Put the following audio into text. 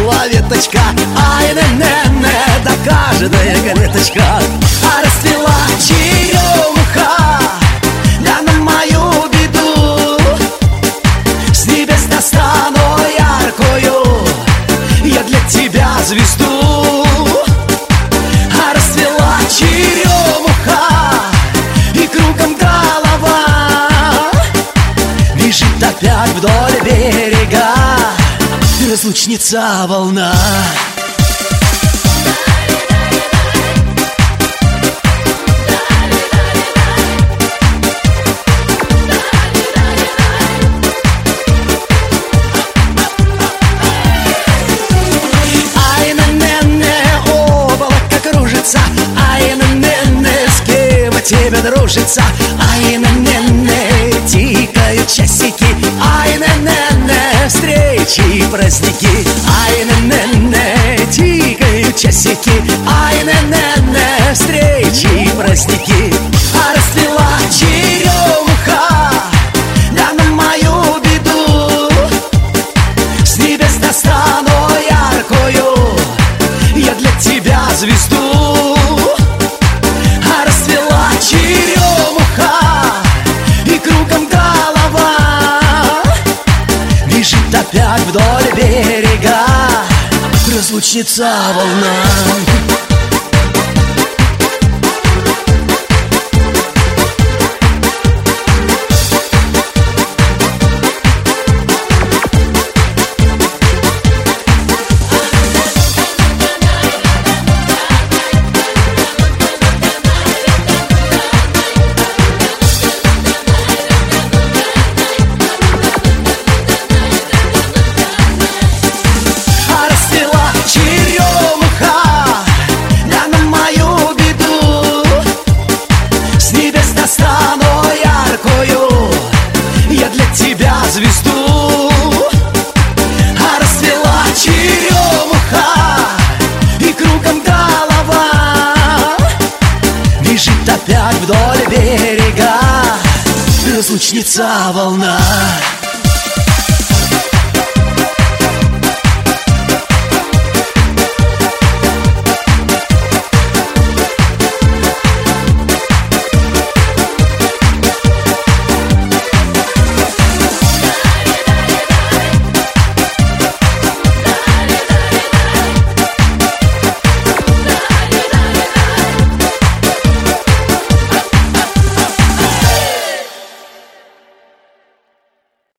расцвела веточка, ай, не-не-не, да каждая веточка. А расцвела черемуха, да на мою беду с небес достану яркую я для тебя звезду. А расцвела черемуха, и кругом голова бежит опять вдоль берега разлучница волна. Ай, не-не-не, облако кружится, ай, не-не-не, с кем от тебя дружится, ай, не-не-не, тикают часики, ай, не-не-не, встречи и праздники, ай, не-не-не, тикают часики, ай, не-не-не, встречи и праздники. А расцвела черемуха, да на мою беду с небес достану яркую я для тебя звезду. А расцвела черемуха, и кругом голова бежит опять вдоль берега разлучница волна. Достану яркую я для тебя звезду. А расцвела черемуха, и кругом голова бежит опять вдоль берега разлучница волна.